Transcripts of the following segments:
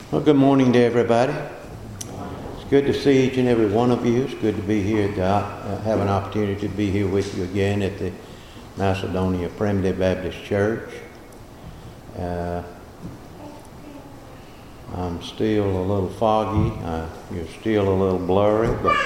Well, good morning to everybody. It's good to see each and every one of you. It's good to be here, to have an opportunity to be here with you again at the Macedonia Primitive Baptist Church. I'm still a little foggy. You're still a little blurry, but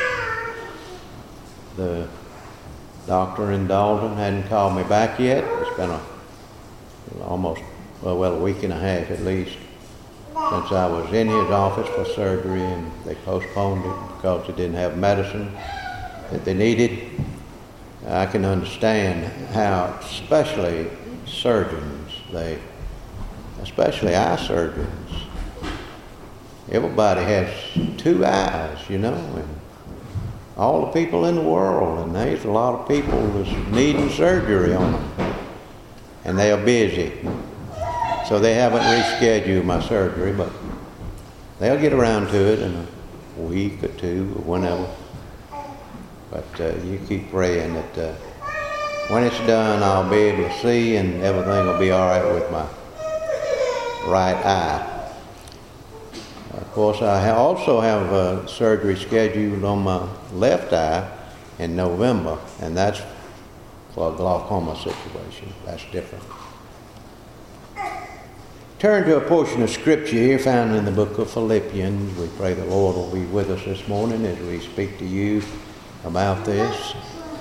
the doctor in Dalton hadn't called me back yet. It's been almost a week and a half at least since I was in his office for surgery, and they postponed it because they didn't have medicine that they needed. I can understand how, especially surgeons, especially eye surgeons, everybody has two eyes, and all the people in the world, and there's a lot of people that's needing surgery on them, and they are busy. So they haven't rescheduled my surgery, but they'll get around to it in a week or two or whenever. But you keep praying that when it's done, I'll be able to see and everything will be all right with my right eye. Of course, I also have surgery scheduled on my left eye in November, and that's for a glaucoma situation. That's different. Turn to a portion of Scripture here found in the book of Philippians. We pray the Lord will be with us this morning as we speak to you about this.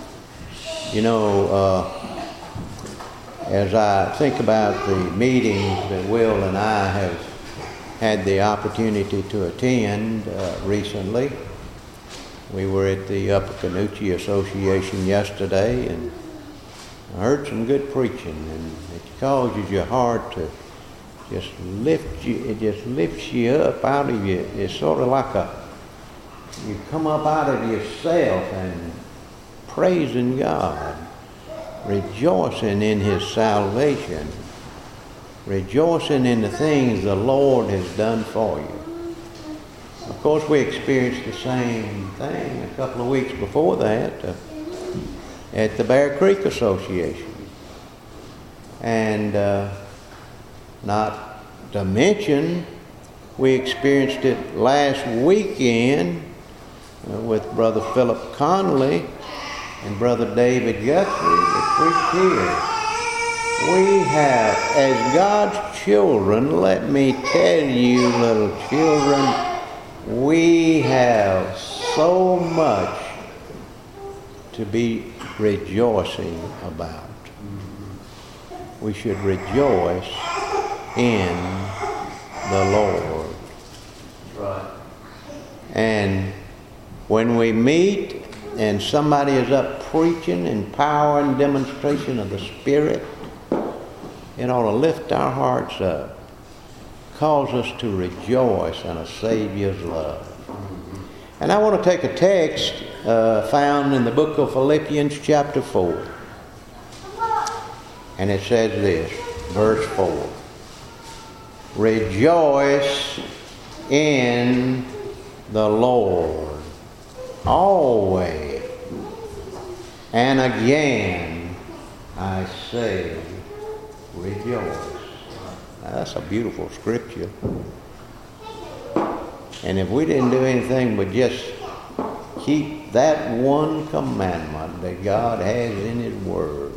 As I think about the meetings that Will and I have had the opportunity to attend recently, we were at the Upper Canoochee Association yesterday, and I heard some good preaching, and it causes your heart to it just lifts you up out of you. It's sort of like you come up out of yourself and praising God, rejoicing in His salvation, rejoicing in the things the Lord has done for you. Of course, we experienced the same thing a couple of weeks before that at the Bear Creek Association. And not to mention, we experienced it last weekend with Brother Philip Connolly and Brother David Guthrie that preached here. We have, as God's children, let me tell you, little children, we have so much to be rejoicing about. We should rejoice in the Lord. Right. And when we meet and somebody is up preaching in power and demonstration of the Spirit, it ought to lift our hearts up, cause us to rejoice in a Savior's love. And I want to take a text found in the book of Philippians chapter 4. And it says this, verse 4. Rejoice in the Lord always. And again, I say, rejoice. Now, that's a beautiful scripture. And if we didn't do anything but just keep that one commandment that God has in His Word,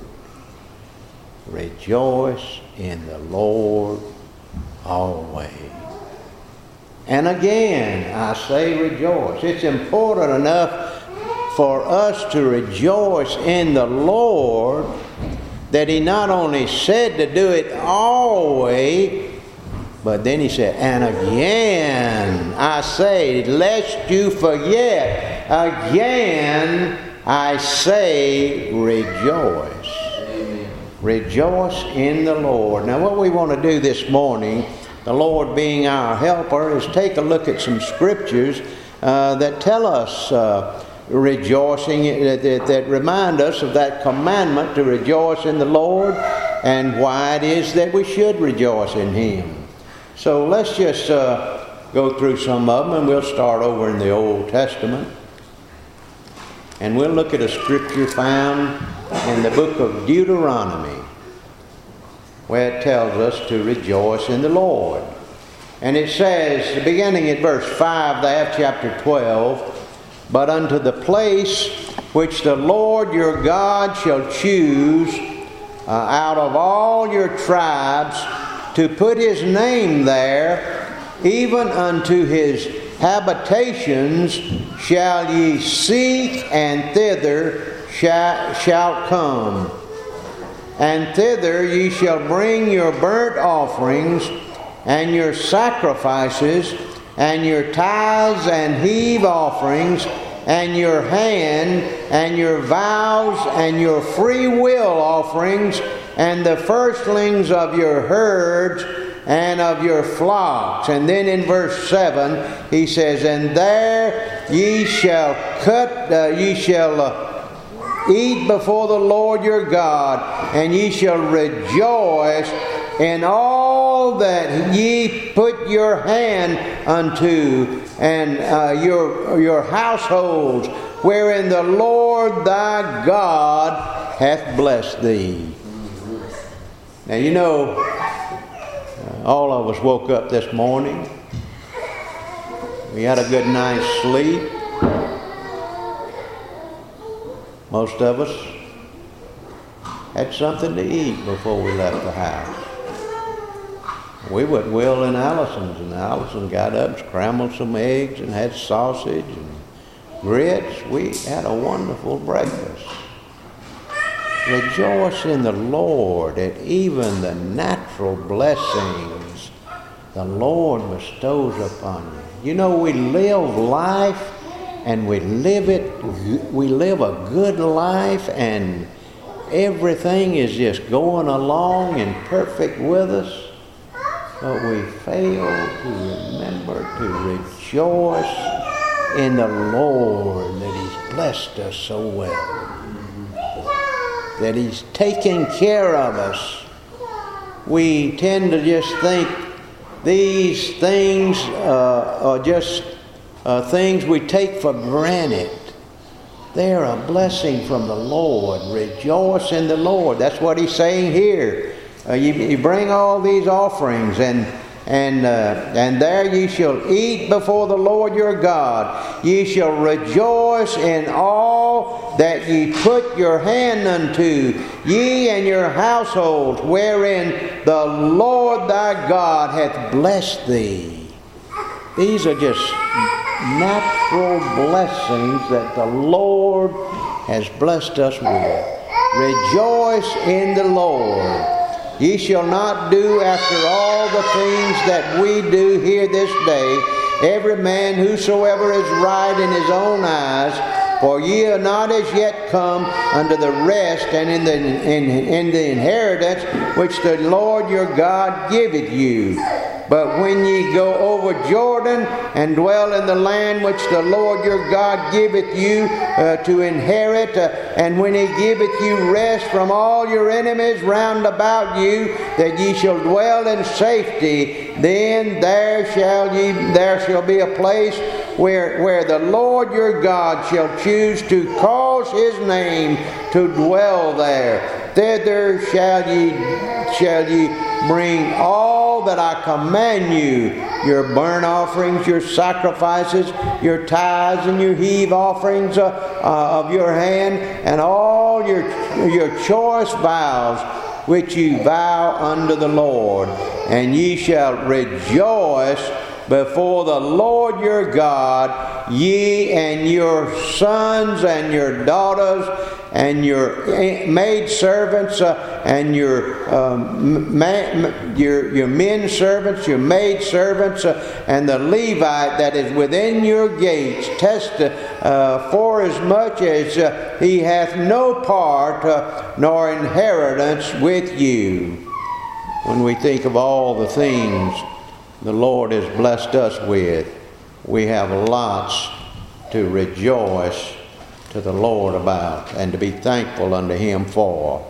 rejoice in the Lord always. And again, I say rejoice. It's important enough for us to rejoice in the Lord that He not only said to do it always, but then He said, and again, I say, lest you forget, again, I say rejoice. Rejoice in the Lord. Now, what we want to do this morning, the Lord being our helper, is take a look at some scriptures that tell us rejoicing, that remind us of that commandment to rejoice in the Lord and why it is that we should rejoice in Him. So let's just go through some of them, and we'll start over in the Old Testament. And we'll look at a scripture found in the book of Deuteronomy, where it tells us to rejoice in the Lord. And it says, beginning at verse 5 there, chapter 12, "But unto the place which the Lord your God shall choose out of all your tribes to put his name there, even unto his habitations shall ye seek, and thither shall come. And thither ye shall bring your burnt offerings, and your sacrifices, and your tithes and heave offerings, and your hand, and your vows, and your free will offerings, and the firstlings of your herds, and of your flocks." And then in verse 7 he says, "And there ye shall eat before the Lord your God, and ye shall rejoice in all that ye put your hand unto, and your households, wherein the Lord thy God hath blessed thee." Now you know, all of us woke up this morning. We had a good night's sleep. Most of us had something to eat before we left the house. We went to Will and Allison's, and Allison got up, scrambled some eggs, and had sausage and grits. We had a wonderful breakfast. Rejoice in the Lord at even the natural blessings the Lord bestows upon you. You know, we live life, and we live a good life, and everything is just going along and perfect with us, but we fail to remember to rejoice in the Lord that he's blessed us so well, that he's taking care of us. We tend to just think these things are just things we take for granted. They're a blessing from the Lord. Rejoice in the Lord. That's what he's saying here. You bring all these offerings, and there ye shall eat before the Lord your God. Ye shall rejoice in all that ye put your hand unto, ye and your households, wherein the Lord thy God hath blessed thee. These are just natural blessings that the Lord has blessed us with. Rejoice in the Lord. Ye shall not do after all the things that we do here this day, every man whosoever is right in his own eyes, for ye are not as yet come unto the rest and in the inheritance which the Lord your God giveth you. But when ye go over Jordan and dwell in the land which the Lord your God giveth you to inherit, and when he giveth you rest from all your enemies round about you, that ye shall dwell in safety, then there shall be a place where the Lord your God shall choose to cause his name to dwell there. Thither shall ye bring all that I command you, your burnt offerings, your sacrifices, your tithes and your heave offerings of your hand, and all your choice vows which you vow unto the Lord. And ye shall rejoice before the Lord your God, ye and your sons and your daughters and your maidservants and your men servants, your maidservants, and the Levite that is within your gates, for as much as he hath no part nor inheritance with you. When we think of all the things the Lord has blessed us with, we have lots to rejoice to the Lord about and to be thankful unto him for.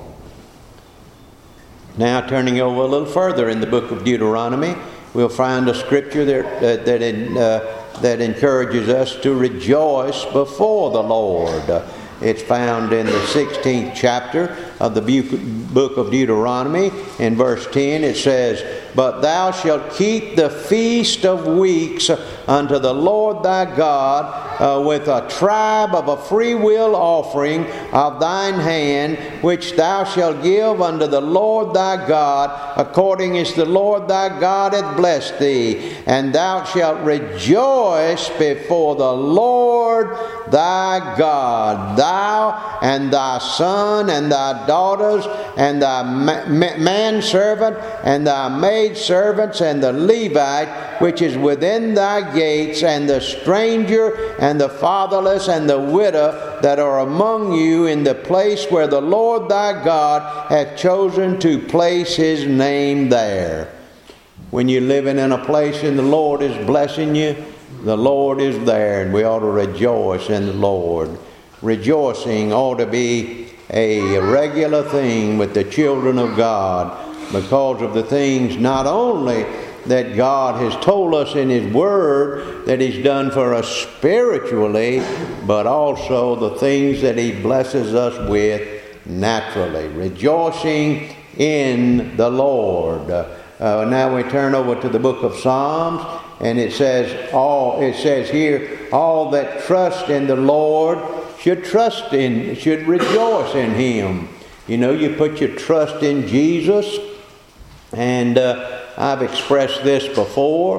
Now, turning over a little further in the book of Deuteronomy, we'll find a scripture that encourages us to rejoice before the Lord. It's found in the 16th chapter of the book of Deuteronomy. In verse 10 it says, But thou shalt keep the feast of weeks unto the Lord thy God with a tribe of a freewill offering of thine hand, which thou shalt give unto the Lord thy God, according as the Lord thy God hath blessed thee. And thou shalt rejoice before the Lord thy God, thou and thy son and thy daughters and thy manservant and thy maidservants and the Levite which is within thy gates, and the stranger and the fatherless and the widow that are among you, in the place where the Lord thy God hath chosen to place his name there. When you're living in a place and the Lord is blessing you, the Lord is there, and we ought to rejoice in the Lord. Rejoicing ought to be a regular thing with the children of God, because of the things not only that God has told us in His Word that He's done for us spiritually, but also the things that He blesses us with naturally. Rejoicing in the Lord. Now we turn over to the book of Psalms, and it says here, all that trust in the Lord should rejoice in Him. You know, you put your trust in Jesus, and I've expressed this before.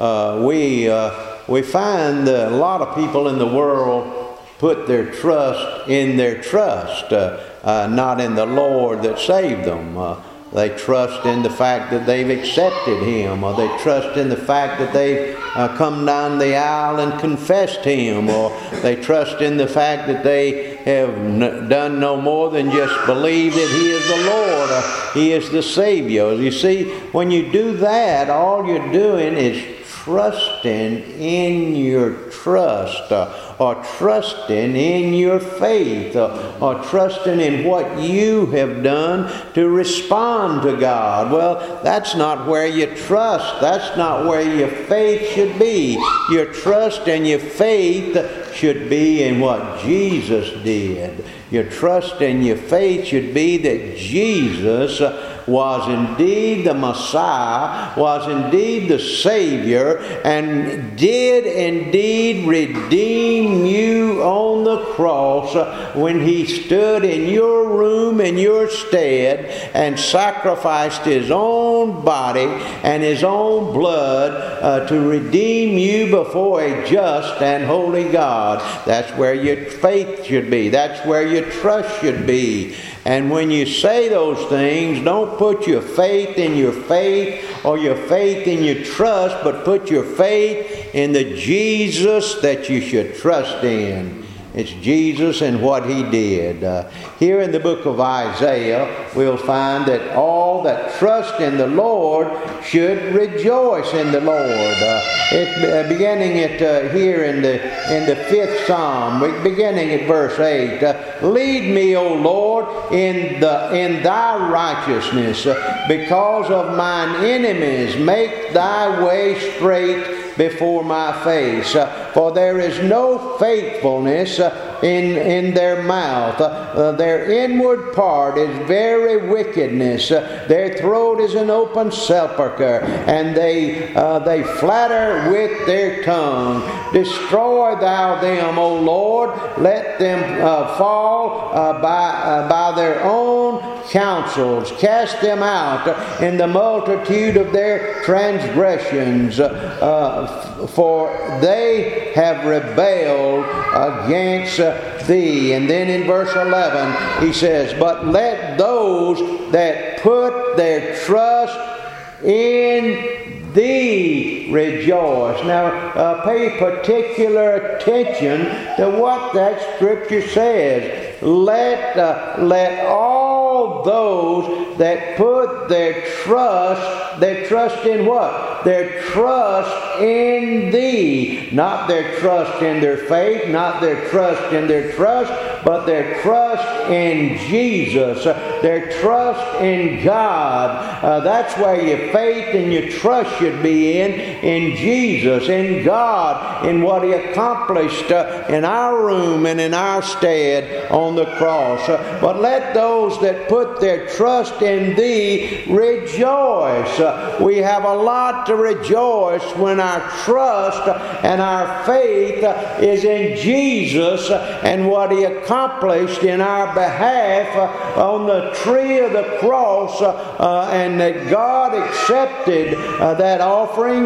We find a lot of people in the world put their trust in their trust, not in the Lord that saved them. They trust in the fact that they've accepted Him, or they trust in the fact that they've come down the aisle and confessed Him, or they trust in the fact that they have done no more than just believe that He is the Lord, or He is the Savior. You see, when you do that, all you're doing is trusting in your trust, or trusting in your faith, or trusting in what you have done to respond to God. Well, that's not where you trust. That's not where your faith should be. Your trust and your faith should be in what Jesus did. Your trust and your faith should be that Jesus was indeed the Messiah, was indeed the Savior, and did indeed redeem you on the cross when He stood in your room in your stead and sacrificed His own body and His own blood to redeem you before a just and holy God. That's where your faith should be. That's where your trust should be. And when you say those things, don't put your faith in your faith or your faith in your trust, but put your faith in the Jesus that you should trust in. It's Jesus and what He did. Here in the book of Isaiah, we'll find that all that trust in the Lord should rejoice in the Lord. It's beginning here in the 5th Psalm, beginning at verse 8. Lead me, O Lord, in Thy righteousness, because of mine enemies. Make Thy way straight before my face. For there is no faithfulness in their mouth. Their inward part is very wickedness. Their throat is an open sepulchre, and they flatter with their tongue. Destroy Thou them, O Lord. Let them fall by their own counsels. Cast them out in the multitude of their transgressions, for they have rebelled against Thee. And then in verse 11 he says, but let those that put their trust in Thee rejoice. Now pay particular attention to what that scripture says. Let all those that put their trust in what? their trust in Thee. Not their trust in their faith, not their trust in their trust, but their trust in Jesus, their trust in God. That's where your faith and your trust should be in Jesus, in God, in what He accomplished in our room and in our stead on the cross. But let those that put their trust in Thee rejoice. We have a lot to rejoice when our trust and our faith is in Jesus and what He accomplished in our behalf on the tree of the cross, and that God accepted that offering,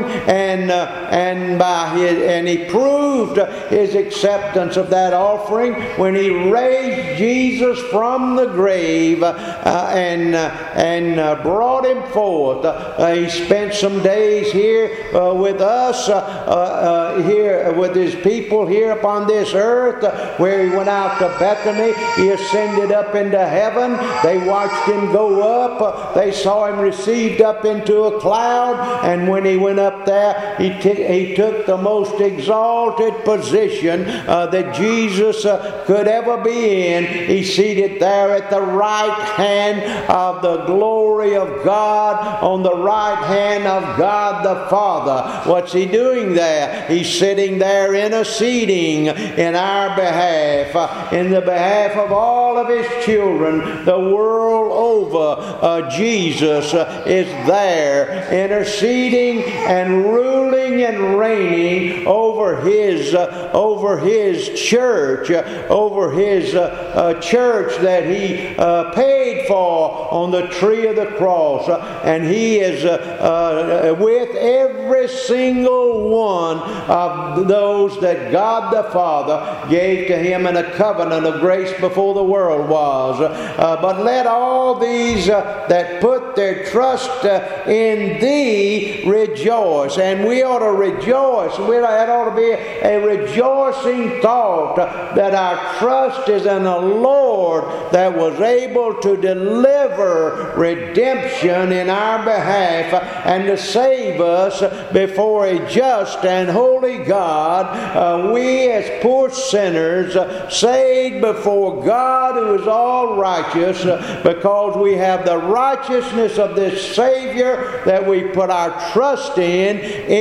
and He proved His acceptance of that offering when He raised Jesus from the grave and brought Him forth. He spent some days here with us, here with His people here upon this earth, where He went out to Bethany. He ascended up into heaven. They watched Him go up. They saw Him received up into a cloud, and when He went up there, He took the most exalted position that Jesus could ever be in. He's seated there at the right hand of the glory of God, on the right hand of God the Father. What's He doing there? He's sitting there interceding in our behalf, in the behalf of all of His children the world over. Jesus is there interceding and ruling and reigning over His church, over His church that He paid for on the tree of the cross. And He is with every single one of those that God the Father gave to Him in a covenant of grace before the world was. But let all these that put their trust in Thee rejoice. And we ought to rejoice. That ought to be a rejoicing thought that our trust is in a Lord that was able to deliver redemption in our behalf and to save us before a just and holy God. We as poor sinners saved before God who is all righteous, because we have the righteousness of this Savior that we put our trust in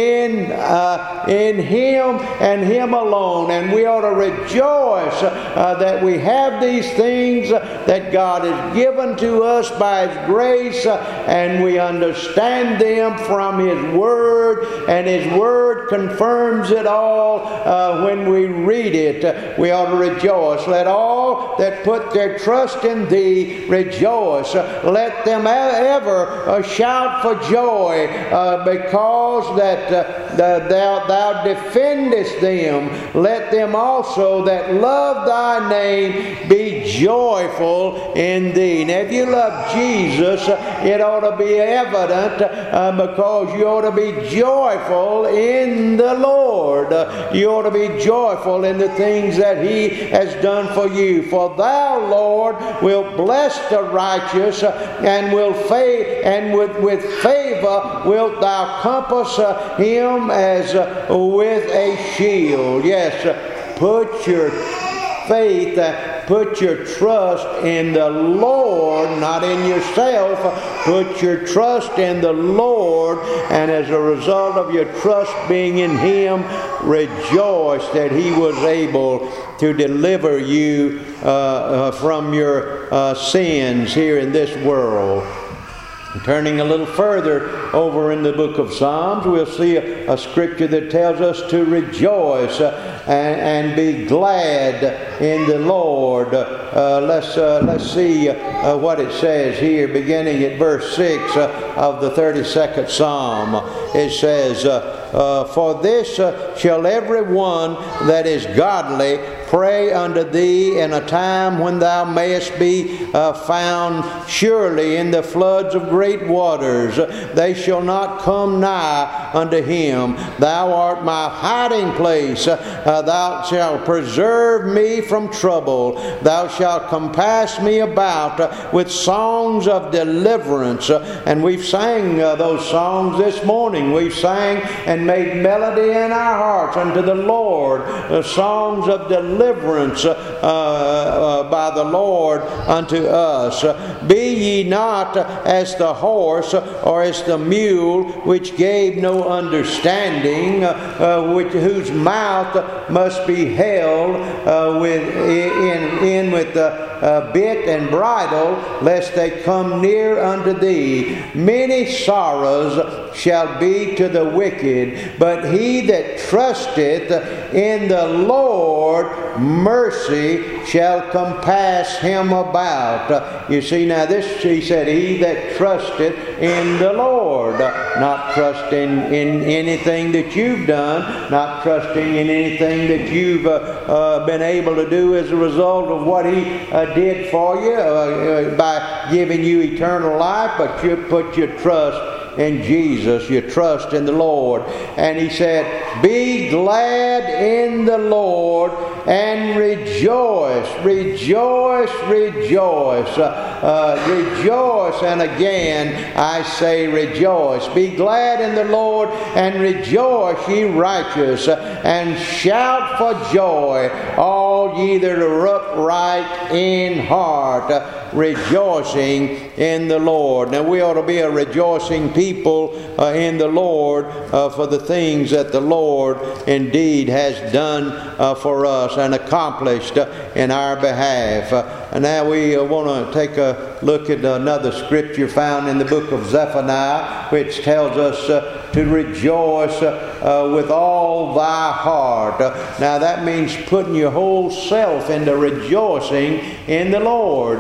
Him and Him alone. And we ought to rejoice that we have these things that God has given to us by His grace, and we understand them from His Word, and His Word confirms it all when we read it. We ought to rejoice. Let all that put their trust in Thee rejoice. Let them ever shout for joy because that thou defendest them. Let them also that love Thy name be joyful in Thee. Now, if you love Jesus, it ought to be evident because you ought to be joyful in the Lord. You ought to be joyful in the things that He has done for you. For Thou, Lord, will bless the righteous, and with favor wilt Thou compass him as with a shield. Yes, put your faith, put your trust in the Lord, not in yourself. Put your trust in the Lord, and as a result of your trust being in Him, rejoice that He was able to deliver you from your sins here in this world. Turning a little further over in the book of Psalms, we'll see a scripture that tells us to rejoice and be glad in the Lord. Let's see what it says here, beginning at verse 6 of the 32nd Psalm. It says, For this shall every one that is godly pray unto thee in a time when thou mayest be found. Surely in the floods of great waters they shall not come nigh unto him. Thou art my hiding place. Thou shalt preserve me from trouble. Thou shalt compass me about with songs of deliverance. And we've sang those songs this morning. We've sang and made melody in our hearts unto the Lord, songs of deliverance by the Lord unto us. Be ye not as the horse or as the mule, which gave no understanding, whose mouth must be held with the bit and bridle, lest they come near unto thee. Many sorrows shall be to the wicked, but he that trusteth in the Lord, mercy shall compass him about. You see, now this, he said, he that trusteth in the Lord, not trusting in anything that you've done, not trusting in anything that you've been able to do as a result of what he did for you by giving you eternal life, but you put your trust in Jesus, you trust in the Lord. And he said, be glad in the Lord and rejoice, rejoice, rejoice, rejoice. And again I say rejoice. Be glad in the Lord and rejoice, ye righteous, and shout for joy, all ye that are upright in heart, rejoicing in the Lord. Now we ought to be a rejoicing people in the Lord for the things that the Lord indeed has done for us and accomplished in our behalf. And now we want to take a look at another scripture found in the book of Zephaniah, which tells us to rejoice with all thy heart. Now that means putting your whole self into rejoicing in the Lord.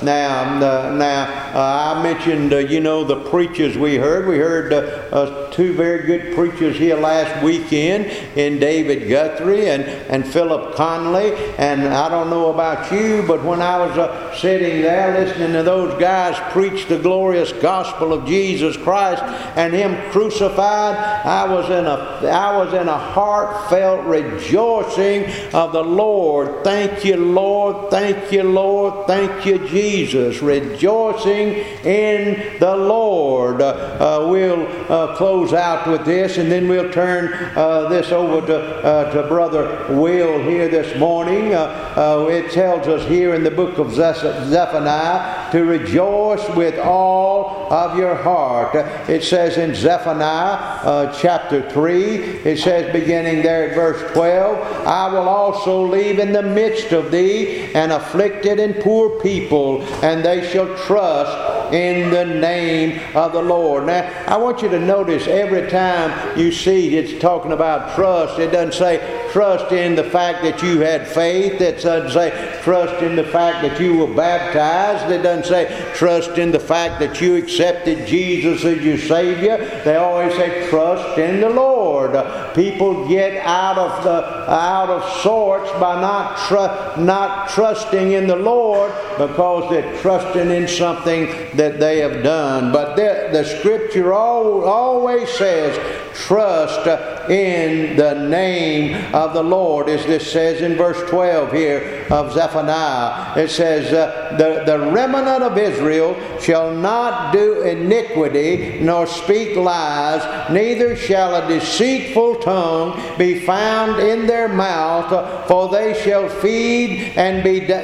I mentioned, the preachers we heard. We heard two very good preachers here last weekend in David Guthrie and Philip Conley. And I don't know about you, but when I was sitting there listening to those guys preach the glorious gospel of Jesus Christ and Him crucified, I was in a heartfelt rejoicing of the Lord. Thank you, Lord. Thank you, Lord. Thank you, Jesus. Rejoicing in the Lord. We'll close out with this, and then we'll turn this over to Brother Will here this morning. It tells us here in the book of Zephaniah to rejoice with all of your heart. It says in Zephaniah chapter 3, it says beginning there at verse 12, I will also leave in the midst of thee an afflicted and poor people, and they shall trust in the name of the Lord. Now, I want you to notice every time you see it's talking about trust, it doesn't say trust in the fact that you had faith. It doesn't say trust in the fact that you were baptized. It doesn't say trust in the fact that you accepted Jesus as your Savior. They always say trust in the Lord. People get out of sorts by not trusting in the Lord because they're trusting in something that they have done. But the Scripture always says trust in the name of the Lord, as this says in verse 12 here of Zephaniah. It says, the remnant of Israel shall not do iniquity, nor speak lies, neither shall a deceitful tongue be found in their mouth, for they shall feed and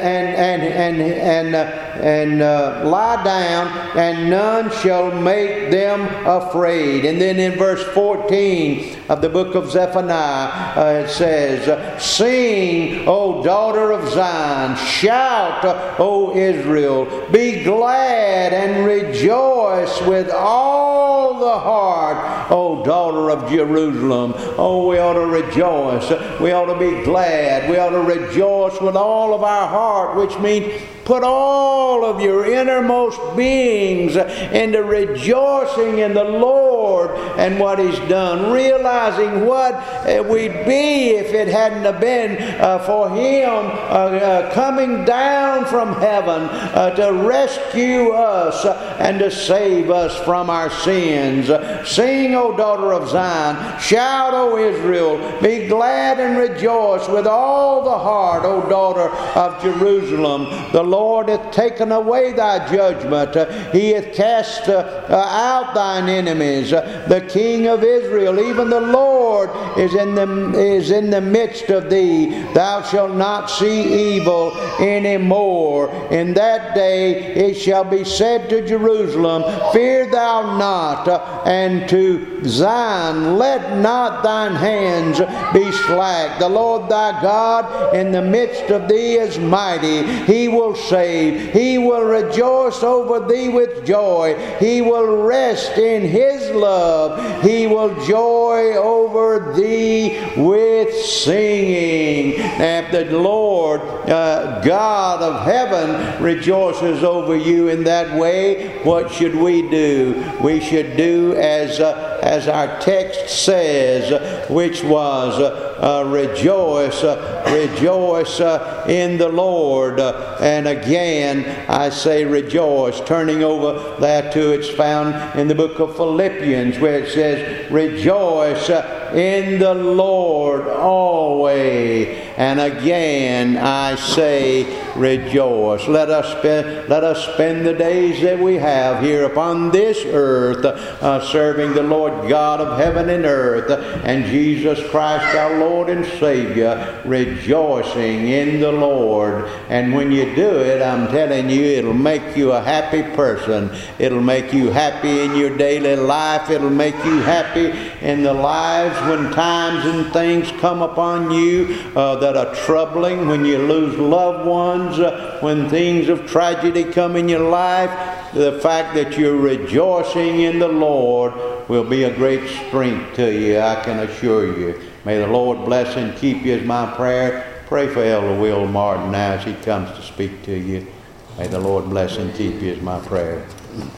lie down, and none shall make them afraid. And then in verse 14 of the book of Zephaniah, it says, sing, O daughter of Zion, shout, O Israel, be glad and rejoice with all the heart, O daughter of Jerusalem. Oh, we ought to rejoice. We ought to be glad. We ought to rejoice with all of our heart, which means put all of your innermost beings into rejoicing in the Lord. Lord and what He's done, realizing what we'd be if it hadn't have been for Him coming down from heaven to rescue us and to save us from our sins. Sing, O daughter of Zion. Shout, O Israel. Be glad and rejoice with all the heart, O daughter of Jerusalem. The Lord hath taken away thy judgment. He hath cast out thine enemies. The King of Israel, even the Lord, is in the midst of thee. Thou shalt not see evil any more. In that day it shall be said to Jerusalem, Fear thou not, and to Zion, let not thine hands be slack. The Lord thy God in the midst of thee is mighty. He will save. He will rejoice over thee with joy. He will rest in His love. He will joy over thee with singing. And if the Lord God of heaven rejoices over you in that way, what should we do? We should do as our text says, which was rejoice in the Lord. And again I say rejoice. Turning over there to, it's found in the book of Philippians, where it says rejoice in the Lord always. And again I say rejoice. Let us spend the days that we have here upon this earth serving the Lord God of heaven and earth and Jesus Christ our Lord and Savior, rejoicing in the Lord. And when you do it, I'm telling you, it'll make you a happy person. It'll make you happy in your daily life. It'll make you happy in the lives when times and things come upon you that are troubling, when you lose loved ones, when things of tragedy come in your life. The fact that you're rejoicing in the Lord will be a great strength to you, I can assure you. May the Lord bless and keep you is my prayer. Pray for Elder Will Martin now as he comes to speak to you. May the Lord bless and keep you is my prayer.